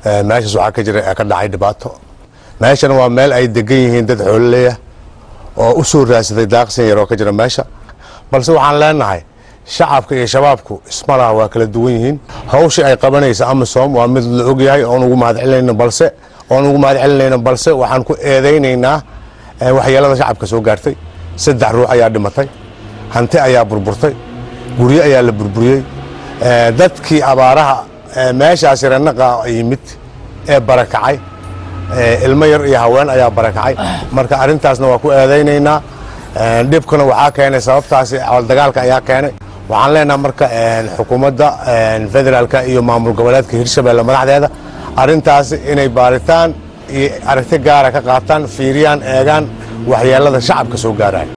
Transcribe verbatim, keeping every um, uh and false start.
meeshaas waxaa ka jira ka dhacay dhibaato meeshana waa meel ay degan yihiin dad xoolaleeya oo u soo raadsaday daaqsin yar oo ka jira meesha balse waxaan leenahay shacabka iyo shabaabku ismalaha waa kala duwan yihiin hawsha ay qabanaysa amisom waa mid la og yahay oo ugu mahad celinayna balse oo ugu mahad celinayna balse waxaan ku eedeynaynaa waxyeelada shacabka soo gaartay saddex ruux ayaa dhimatay hanti ayaa burburtay guryo ayaa la burburiyey dadkii abaaraha meeshaas yaranaqa yimid ee barakacay ilmo yar iyo haween ayaa barakacay marka arintaasna waa ku eedeynaynaa dhibkuna waxaa keenay sababtaasi dagaalka ayaa keenay waxaan leenahay marka xukuumadda federaalka iyo maamul goboleedka Hirshabeelle madaxdeeda arintaasi inay baaritaan iyo aragti gaar ah ka qaataan fiiriyaan eegaan waxyeelada shacabka soo gaaray